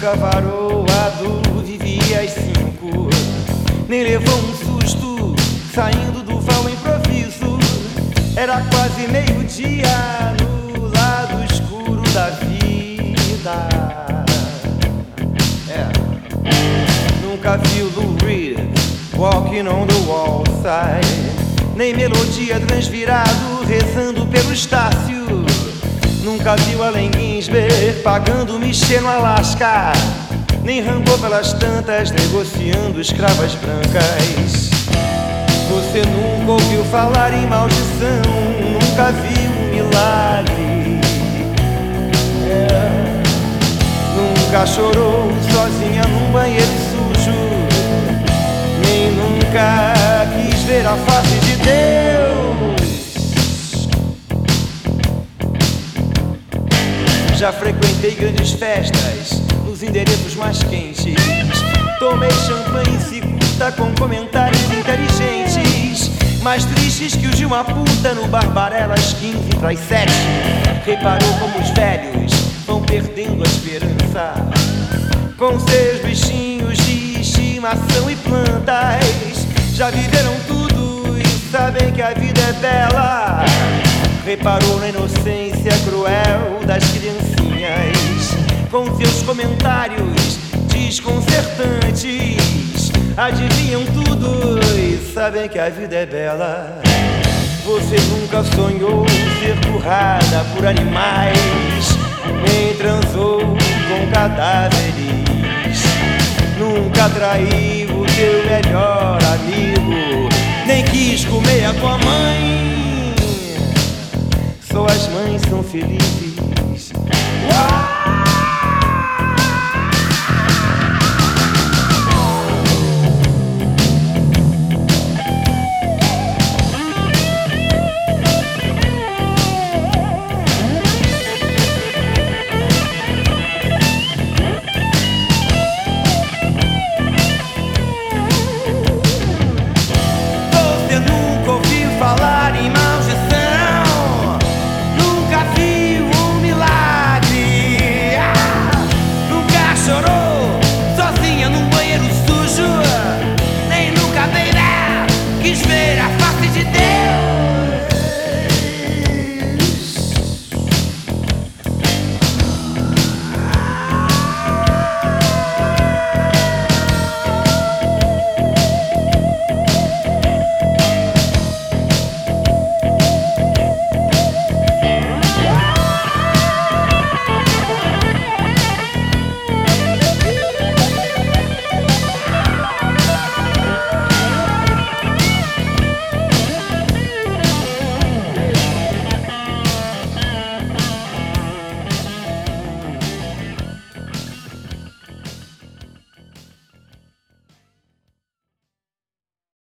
nunca varoado, vivia às 5. Nem levou um susto saindo do vão improviso. Era quase meio-dia no lado escuro da vida. Nunca viu Lou Reed walking on the wall side, nem melodia transvirado rezando pelo Estácio. Nunca viu Allen Ginsberg pagando Michê no Alasca, nem rampou pelas tantas negociando escravas brancas. Você nunca ouviu falar em maldição, nunca viu um milagre. Nunca chorou sozinha num banheiro sujo, nem nunca quis ver a face de Deus. Já frequentei grandes festas nos endereços mais quentes. Tomei champanhe e cicuta com comentários inteligentes, mais tristes que os de uma puta no Barbarelas 15 para as 7. Reparou como os velhos vão perdendo a esperança com seus bichinhos de estimação e plantas. Já viveram tudo e sabem que a vida é bela. Reparou na inocência cruel das criancinhas com seus comentários desconcertantes. Adivinham tudo e sabem que a vida é bela. Você nunca sonhou ser currada por animais, nem transou com cadáveres. Nunca traiu o teu melhor amigo, nem quis comer a tua mãe. Só as mães são felizes